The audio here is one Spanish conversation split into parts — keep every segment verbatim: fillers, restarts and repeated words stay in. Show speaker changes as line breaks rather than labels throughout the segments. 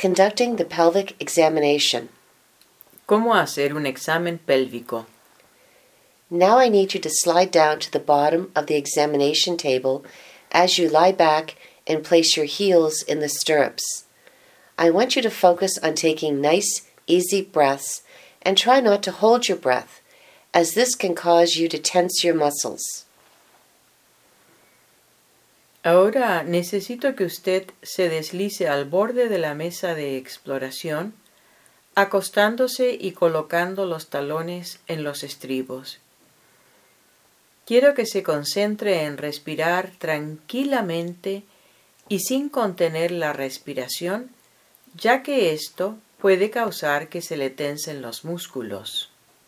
Conducting the pelvic examination.
¿Cómo hacer un examen pélvico?
Now I need you to slide down to the bottom of the examination table as you lie back and place your heels in the stirrups. I want you to focus on taking nice, easy breaths and try not to hold your breath, as this can cause you to tense your muscles.
Ahora necesito que usted se deslice al borde de la mesa de exploración, acostándose y colocando los talones en los estribos. Quiero que se concentre en respirar tranquilamente y sin contener la respiración, ya que esto puede causar que se le tensen los músculos.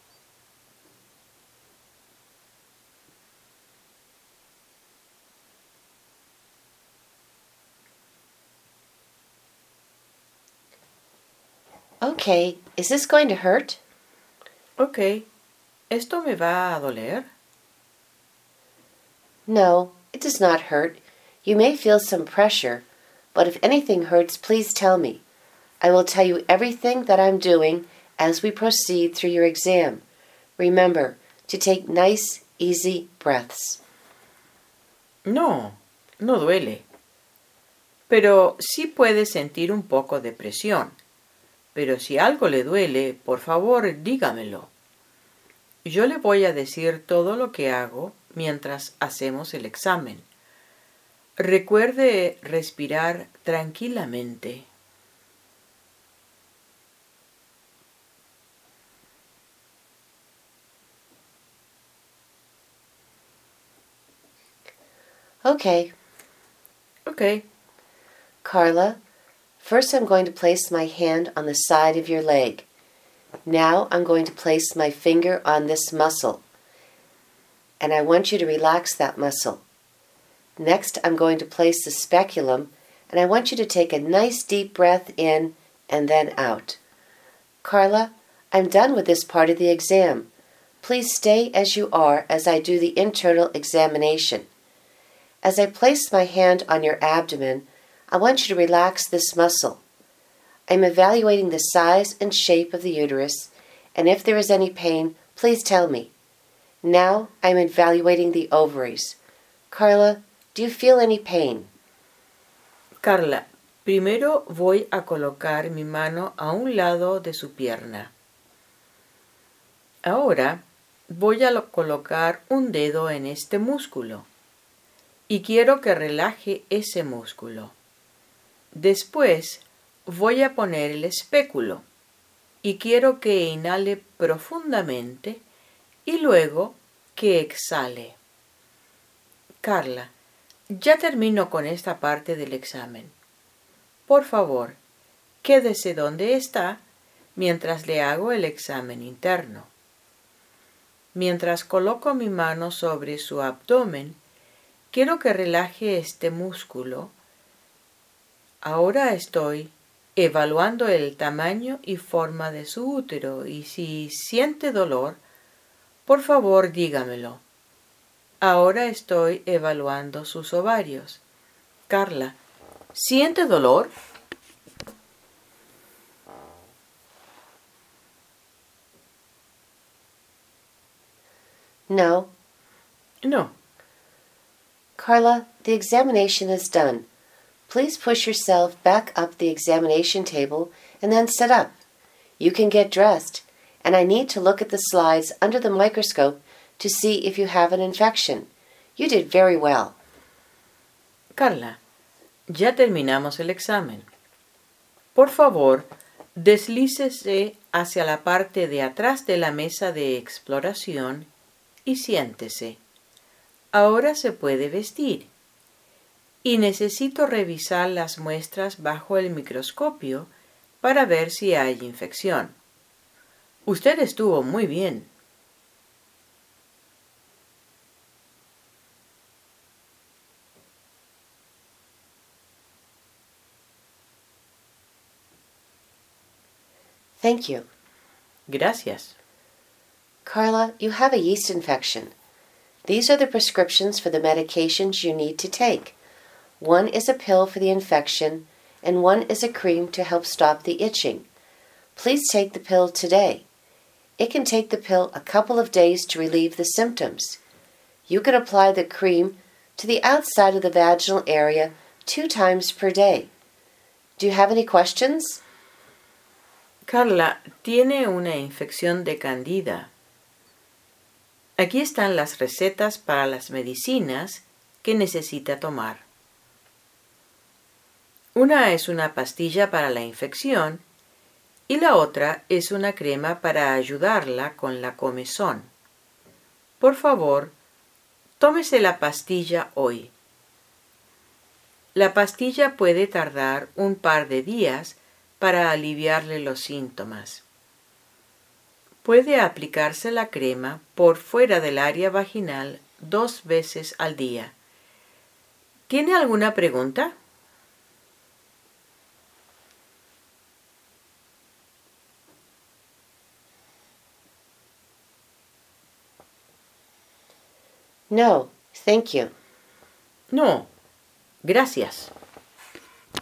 Okay, is this going to hurt?
Ok, ¿esto me va a doler?
No, it does not hurt. You may feel some pressure, but if anything hurts, please tell me. I will tell you everything that I'm doing as we proceed through your exam. Remember to take nice, easy breaths.
No, no duele. Pero sí puede sentir un poco de presión. Pero si algo le duele, por favor, dígamelo. Yo le voy a decir todo lo que hago mientras hacemos el examen. Recuerde respirar tranquilamente.
Okay.
Okay.
Carla, first I'm going to place my hand on the side of your leg. Now I'm going to place my finger on this muscle, and I want you to relax that muscle. Next, I'm going to place the speculum, and I want you to take a nice deep breath in and then out. Carla, I'm done with this part of the exam. Please stay as you are as I do the internal examination. As I place my hand on your abdomen, I want you to relax this muscle. I'm evaluating the size and shape of the uterus, and if there is any pain, please tell me. Now I'm evaluating the ovaries. Carla, do you feel any pain?
Carla, primero voy a colocar mi mano a un lado de su pierna. Ahora voy a colocar un dedo en este músculo y quiero que relaje ese músculo. Después voy a poner el espéculo y quiero que inhale profundamente y luego que exhale. Carla, ya termino con esta parte del examen. Por favor, quédese donde está mientras le hago el examen interno. Mientras coloco mi mano sobre su abdomen, quiero que relaje este músculo. Ahora estoy evaluando el tamaño y forma de su útero y si siente dolor, por favor dígamelo. Ahora estoy evaluando sus ovarios. Carla, ¿siente dolor?
No.
No.
Carla, the examination is done. Please push yourself back up the examination table and then sit up. You can get dressed, and I need to look at the slides under the microscope to see if you have an infection. You did very well.
Carla, ya terminamos el examen. Por favor, deslícese hacia la parte de atrás de la mesa de exploración y siéntese. Ahora se puede vestir. Y necesito revisar las muestras bajo el microscopio para ver si hay infección. Usted estuvo muy bien.
Thank you.
Gracias.
Carla, you have a yeast infection. These are the prescriptions for the medications you need to take. One is a pill for the infection, and one is a cream to help stop the itching. Please take the pill today. It can take the pill a couple of days to relieve the symptoms. You can apply the cream to the outside of the vaginal area two times per day. Do you have any questions?
Carla tiene una infección de candida. Aquí están las recetas para las medicinas que necesita tomar. Una es una pastilla para la infección y la otra es una crema para ayudarla con la comezón. Por favor, tómese la pastilla hoy. La pastilla puede tardar un par de días para aliviarle los síntomas. Puede aplicarse la crema por fuera del área vaginal dos veces al día. ¿Tiene alguna pregunta?
No, thank you.
No, gracias.